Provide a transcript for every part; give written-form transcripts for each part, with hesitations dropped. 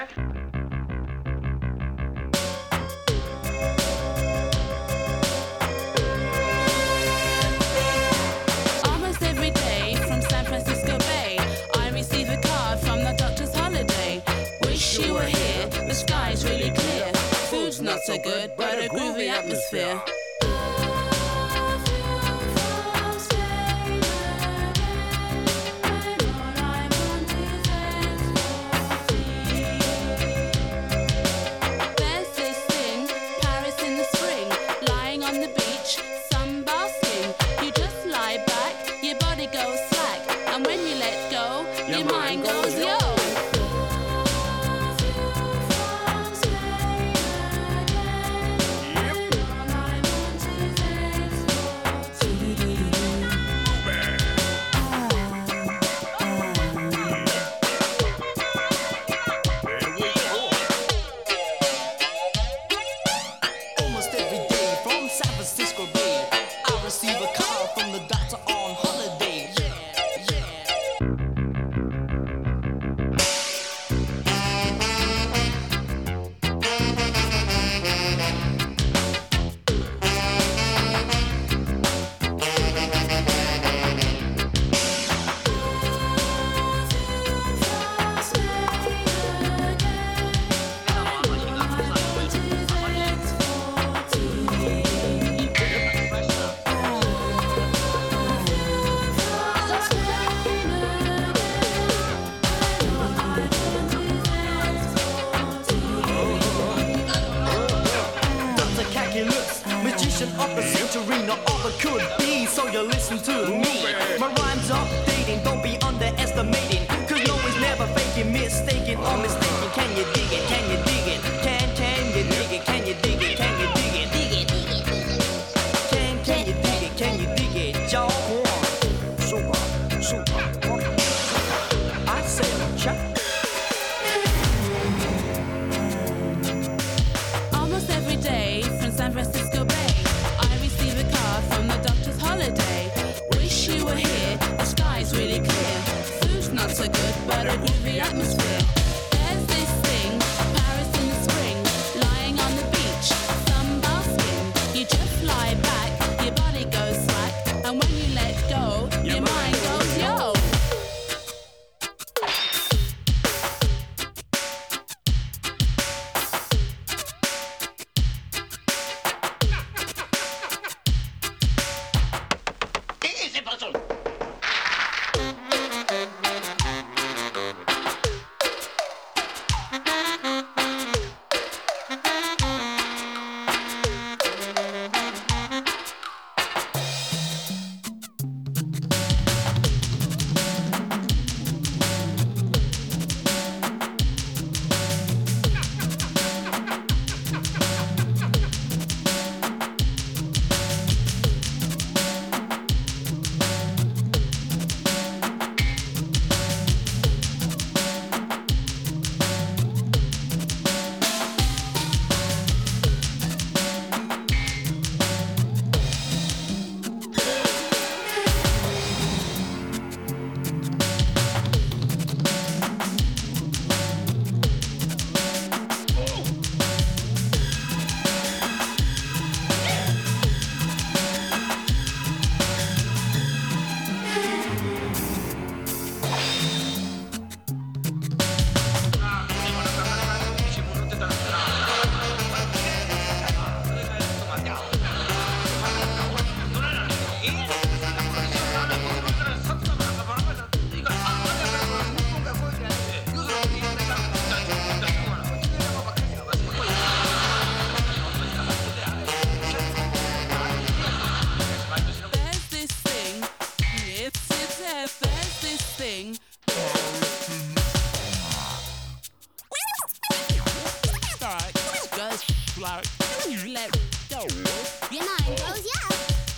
Almost every day from San Francisco Bay, I receive a card from the doctor's holiday. Wish you were here, the sky's really clear. Food's not so good, but a groovy atmosphere. There's this thing, Paris in the spring, lying on the beach, sunbasking. You just lie back, your body goes slack, and when you let go, your mind goes yo. Almost every day from San Francisco Bay, I receive a call from the doctor on holiday. Dr. Calculus, magician of the century, no other could be, so you listen to me. My rhymes updating, don't be underestimating, cause no one's never faking, mistaken or mistaken. Can you dig it? Can you dig it? Can you dig it? Can you dig it? Can you dig it? Dig it, dig it, dig it. Can you dig it? Can you dig it? Y'all super, I said, check. Almost every day from San Francisco Bay, I receive a card from the doctor's holiday. Wish you were here, the sky's really clear. Food's not so good, but a groovy atmosphere. There's this thing, Paris in the spring, lying on the beach, sunbasking. You just lie back, your body goes slack, and when you let go, your mind goes yo. Let go. Your mind goes yeah.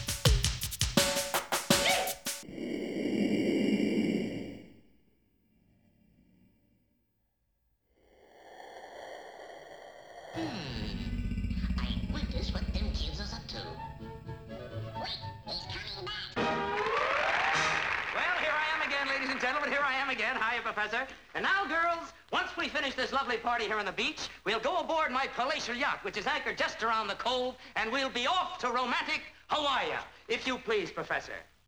I wonder what them kids is up to. Wait, he's coming back. Well, here I am again, ladies and gentlemen. gentlemen, here I am again. Hiya, Professor. And now, girls, once we finish this lovely party here on the beach, we'll go aboard my palatial yacht, which is anchored just around the cove, and we'll be off to romantic Hawaii. If you please, Professor.